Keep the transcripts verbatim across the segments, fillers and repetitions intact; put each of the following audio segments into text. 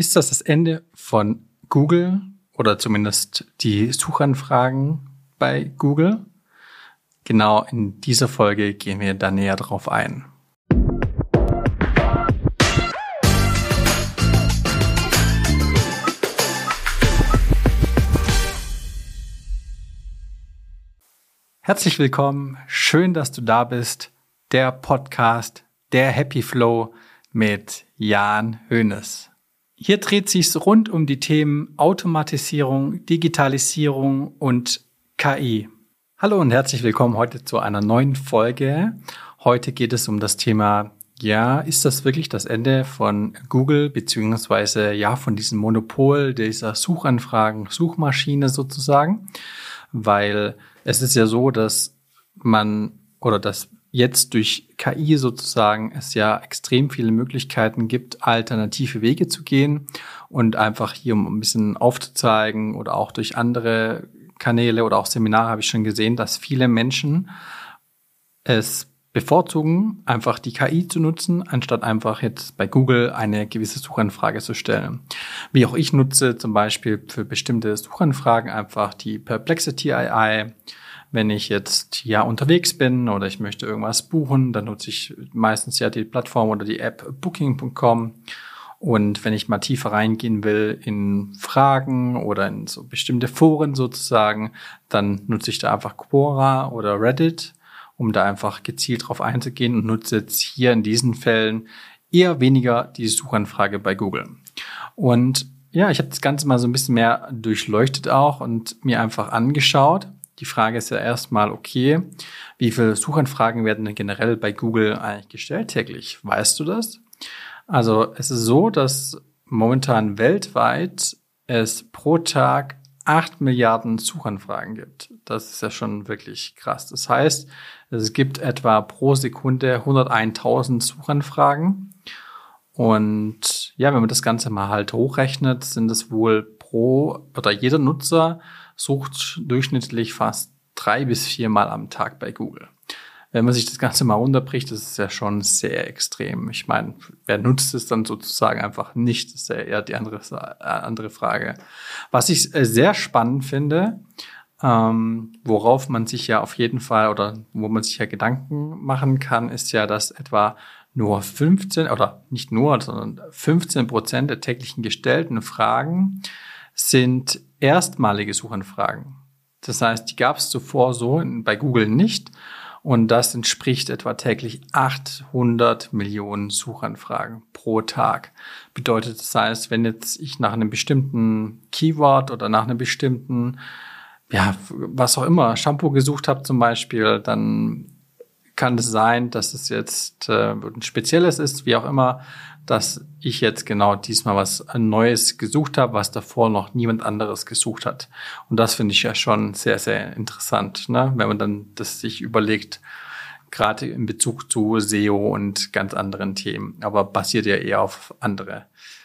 Ist das das Ende von Google oder zumindest die Suchanfragen bei Google? Genau in dieser Folge gehen wir da näher drauf ein. Herzlich willkommen, schön, dass du da bist. Der Podcast, der Happy Flow mit Jan Hoeneß. Hier dreht sich's rund um die Themen Automatisierung, Digitalisierung und K I. Hallo und herzlich willkommen heute zu einer neuen Folge. Heute geht es um das Thema, ja, ist das wirklich das Ende von Google, beziehungsweise ja, von diesem Monopol dieser Suchanfragen, Suchmaschine sozusagen? Weil es ist ja so, dass man oder dass jetzt durch K I sozusagen es ja extrem viele Möglichkeiten gibt, alternative Wege zu gehen und einfach hier um ein bisschen aufzuzeigen oder auch durch andere Kanäle oder auch Seminare habe ich schon gesehen, dass viele Menschen es bevorzugen, einfach die K I zu nutzen, anstatt einfach jetzt bei Google eine gewisse Suchanfrage zu stellen. Wie auch ich nutze zum Beispiel für bestimmte Suchanfragen einfach die Perplexity A I. Wenn ich jetzt ja unterwegs bin oder ich möchte irgendwas buchen, dann nutze ich meistens ja die Plattform oder die App Booking Punkt com. Und wenn ich mal tiefer reingehen will in Fragen oder in so bestimmte Foren sozusagen, dann nutze ich da einfach Quora oder Reddit, um da einfach gezielt drauf einzugehen und nutze jetzt hier in diesen Fällen eher weniger die Suchanfrage bei Google. Und ja, ich habe das Ganze mal so ein bisschen mehr durchleuchtet auch und mir einfach angeschaut. Die Frage ist ja erstmal, okay, wie viele Suchanfragen werden denn generell bei Google eigentlich gestellt täglich? Weißt du das? Also es ist so, dass momentan weltweit es pro Tag acht Milliarden Suchanfragen gibt. Das ist ja schon wirklich krass. Das heißt, es gibt etwa pro Sekunde hunderteintausend Suchanfragen. Und ja, wenn man das Ganze mal halt hochrechnet, sind es wohl pro, oder jeder Nutzer sucht durchschnittlich fast drei bis viermal am Tag bei Google. Wenn man sich das Ganze mal runterbricht, das ist ja schon sehr extrem. Ich meine, wer nutzt es dann sozusagen einfach nicht? Das ist ja eher die andere, äh, andere Frage. Was ich äh, sehr spannend finde, ähm, worauf man sich ja auf jeden Fall oder wo man sich ja Gedanken machen kann, ist ja, dass etwa nur fünfzehn oder nicht nur, sondern fünfzehn Prozent der täglichen gestellten Fragen sind erstmalige Suchanfragen. Das heißt, die gab es zuvor so bei Google nicht. Und das entspricht etwa täglich achthundert Millionen Suchanfragen pro Tag. Bedeutet, das heißt, wenn jetzt ich nach einem bestimmten Keyword oder nach einem bestimmten, ja, was auch immer, Shampoo gesucht habe zum Beispiel, dann kann es sein, dass es jetzt äh, ein spezielles ist, wie auch immer, dass ich jetzt genau diesmal was Neues gesucht habe, was davor noch niemand anderes gesucht hat. Und das finde ich ja schon sehr, sehr interessant, ne? Wenn man dann das sich überlegt, gerade in Bezug zu S E O und ganz anderen Themen. Aber basiert ja eher auf andere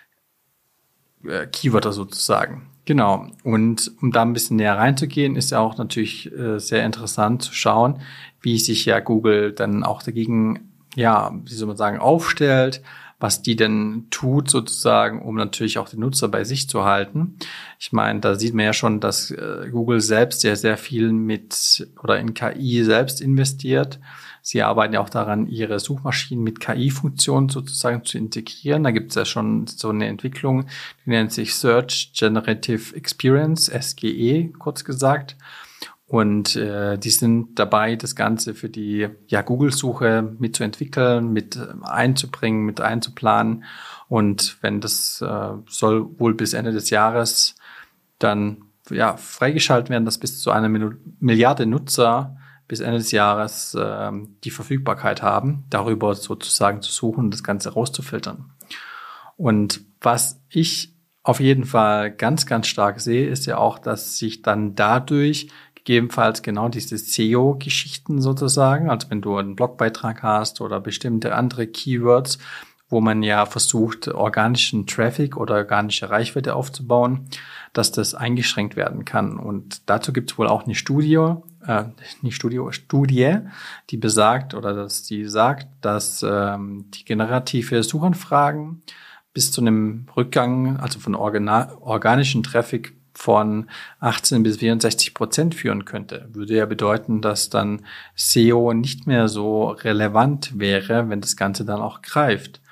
äh, Keywörter sozusagen. Genau. Und um da ein bisschen näher reinzugehen, ist ja auch natürlich äh, sehr interessant zu schauen, wie sich ja Google dann auch dagegen, ja, wie soll man sagen, aufstellt, was die denn tut sozusagen, um natürlich auch den Nutzer bei sich zu halten. Ich meine, da sieht man ja schon, dass äh, Google selbst sehr, sehr viel mit oder in K I selbst investiert. Sie arbeiten ja auch daran, ihre Suchmaschinen mit K I-Funktionen sozusagen zu integrieren. Da gibt es ja schon so eine Entwicklung, die nennt sich Search Generative Experience, S G E kurz gesagt. Und äh, die sind dabei, das Ganze für die ja Google-Suche mitzuentwickeln, mit einzubringen, mit einzuplanen. Und wenn das äh, soll wohl bis Ende des Jahres dann ja freigeschaltet werden, dass bis zu einer Milliarde Nutzer bis Ende des Jahres äh, die Verfügbarkeit haben, darüber sozusagen zu suchen und das Ganze rauszufiltern. Und was ich auf jeden Fall ganz, ganz stark sehe, ist ja auch, dass sich dann dadurch gegebenenfalls genau diese S E O-Geschichten sozusagen, also wenn du einen Blogbeitrag hast oder bestimmte andere Keywords, wo man ja versucht, organischen Traffic oder organische Reichweite aufzubauen, dass das eingeschränkt werden kann. Und dazu gibt es wohl auch eine Studie, äh, nicht Studio, Studie, die besagt oder dass die sagt, dass ähm, die generative Suchanfragen bis zu einem Rückgang, also von organa- organischen Traffic von achtzehn bis vierundsechzig Prozent führen könnte. Würde ja bedeuten, dass dann S E O nicht mehr so relevant wäre, wenn das Ganze dann auch greift.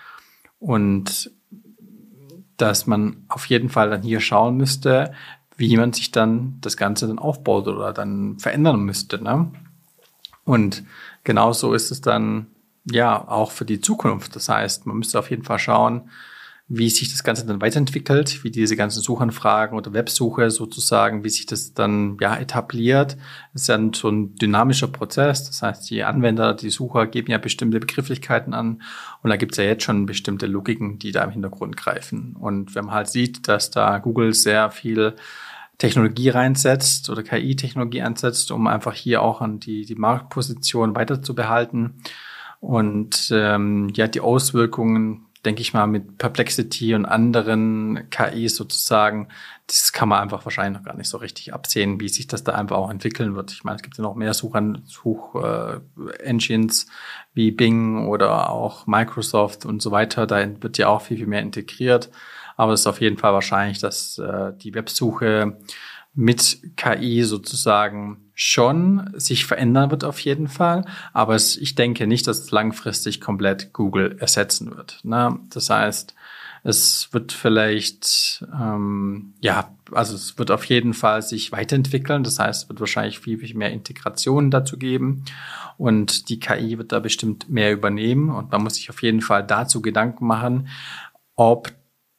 Und dass man auf jeden Fall dann hier schauen müsste, wie man sich dann das Ganze dann aufbaut oder dann verändern müsste, ne? Und genauso ist es dann ja auch für die Zukunft. Das heißt, man müsste auf jeden Fall schauen, wie sich das Ganze dann weiterentwickelt, wie diese ganzen Suchanfragen oder Websuche sozusagen, wie sich das dann ja etabliert. Das ist ja so ein dynamischer Prozess. Das heißt, die Anwender, die Sucher geben ja bestimmte Begrifflichkeiten an und da gibt es ja jetzt schon bestimmte Logiken, die da im Hintergrund greifen. Und wenn man halt sieht, dass da Google sehr viel Technologie reinsetzt oder K I-Technologie einsetzt, um einfach hier auch an die, die Marktposition weiter zu behalten. Und ähm, ja, die Auswirkungen, denke ich mal, mit Perplexity und anderen K Is sozusagen, das kann man einfach wahrscheinlich noch gar nicht so richtig absehen, wie sich das da einfach auch entwickeln wird. Ich meine, es gibt ja noch mehr Such- Such-Engines äh, wie Bing oder auch Microsoft und so weiter. Da wird ja auch viel, viel mehr integriert. Aber es ist auf jeden Fall wahrscheinlich, dass äh, die Websuche mit K I sozusagen schon sich verändern wird auf jeden Fall. Aber es, ich denke nicht, dass es langfristig komplett Google ersetzen wird. Ne? Das heißt, es wird vielleicht, ähm, ja, also es wird auf jeden Fall sich weiterentwickeln. Das heißt, es wird wahrscheinlich viel, viel mehr Integrationen dazu geben. Und die K I wird da bestimmt mehr übernehmen. Und man muss sich auf jeden Fall dazu Gedanken machen, ob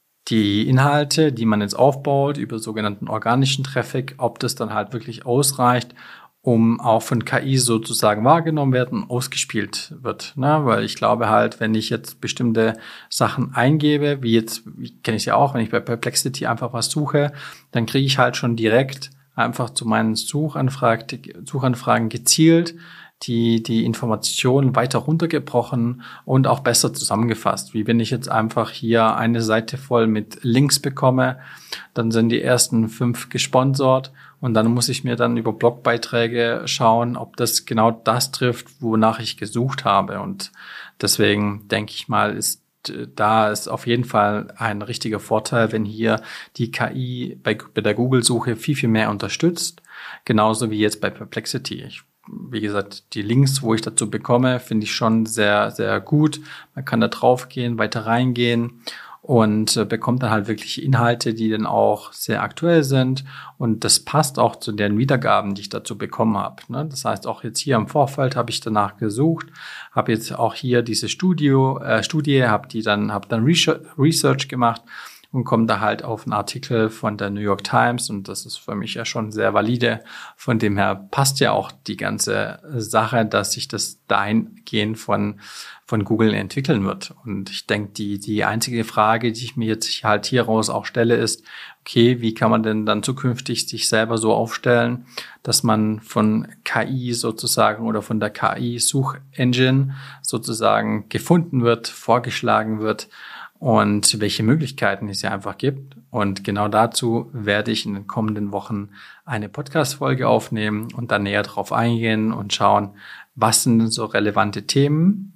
die Inhalte, die man jetzt aufbaut über sogenannten organischen Traffic, ob das dann halt wirklich ausreicht, um auch von K I sozusagen wahrgenommen werden und ausgespielt wird. Ne? Weil ich glaube halt, wenn ich jetzt bestimmte Sachen eingebe, wie jetzt, kenne ich ja auch, wenn ich bei Perplexity einfach was suche, dann kriege ich halt schon direkt einfach zu meinen Suchanfragen, Suchanfragen gezielt die die Informationen weiter runtergebrochen und auch besser zusammengefasst. Wie wenn ich jetzt einfach hier eine Seite voll mit Links bekomme, dann sind die ersten fünf gesponsert und dann muss ich mir dann über Blogbeiträge schauen, ob das genau das trifft, wonach ich gesucht habe. Und deswegen denke ich mal, ist da ist auf jeden Fall ein richtiger Vorteil, wenn hier die K I bei, bei der Google-Suche viel, viel mehr unterstützt. Genauso wie jetzt bei Perplexity. Ich Wie gesagt, die Links, wo ich dazu bekomme, finde ich schon sehr, sehr gut. Man kann da drauf gehen, weiter reingehen und äh, bekommt dann halt wirklich Inhalte, die dann auch sehr aktuell sind. Und das passt auch zu den Wiedergaben, die ich dazu bekommen habe. Ne? Das heißt, auch jetzt hier im Vorfeld habe ich danach gesucht, habe jetzt auch hier diese Studio, äh, Studie, habe die dann, habe dann Research gemacht und komme da halt auf einen Artikel von der New York Times und das ist für mich ja schon sehr valide. Von dem her passt ja auch die ganze Sache, dass sich das dahingehend von von Google entwickeln wird. Und ich denke, die die einzige Frage, die ich mir jetzt halt hieraus auch stelle, ist, okay, wie kann man denn dann zukünftig sich selber so aufstellen, dass man von K I sozusagen oder von der K I-Suchengine sozusagen gefunden wird, vorgeschlagen wird, und welche Möglichkeiten es ja einfach gibt. Und genau dazu werde ich in den kommenden Wochen eine Podcast-Folge aufnehmen und dann näher drauf eingehen und schauen, was sind denn so relevante Themen,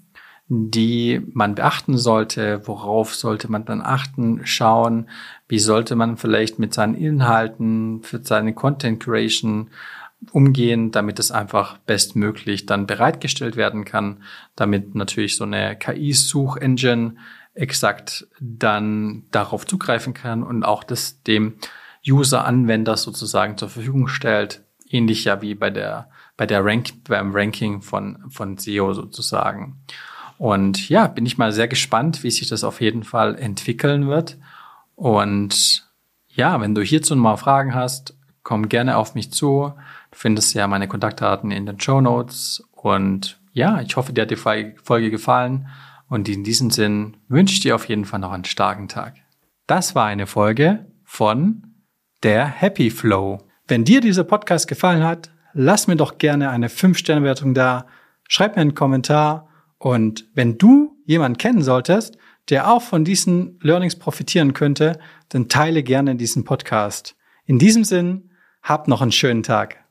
die man beachten sollte, worauf sollte man dann achten, schauen, wie sollte man vielleicht mit seinen Inhalten für seine Content Creation umgehen, damit es einfach bestmöglich dann bereitgestellt werden kann, damit natürlich so eine K I-Suchengine exakt dann darauf zugreifen kann und auch das dem User, Anwender sozusagen zur Verfügung stellt, ähnlich ja wie bei der bei der Rank beim Ranking von von S E O sozusagen. Und ja, bin ich mal sehr gespannt, wie sich das auf jeden Fall entwickeln wird. Und ja, wenn du hierzu mal Fragen hast, komm gerne auf mich zu. Du findest ja meine Kontaktdaten in den Shownotes. Und ja, ich hoffe, dir hat die Folge gefallen. Und in diesem Sinn wünsche ich dir auf jeden Fall noch einen starken Tag. Das war eine Folge von der Happy Flow. Wenn dir dieser Podcast gefallen hat, lass mir doch gerne eine fünf Sterne Bewertung da, schreib mir einen Kommentar und wenn du jemanden kennen solltest, der auch von diesen Learnings profitieren könnte, dann teile gerne diesen Podcast. In diesem Sinn, hab noch einen schönen Tag.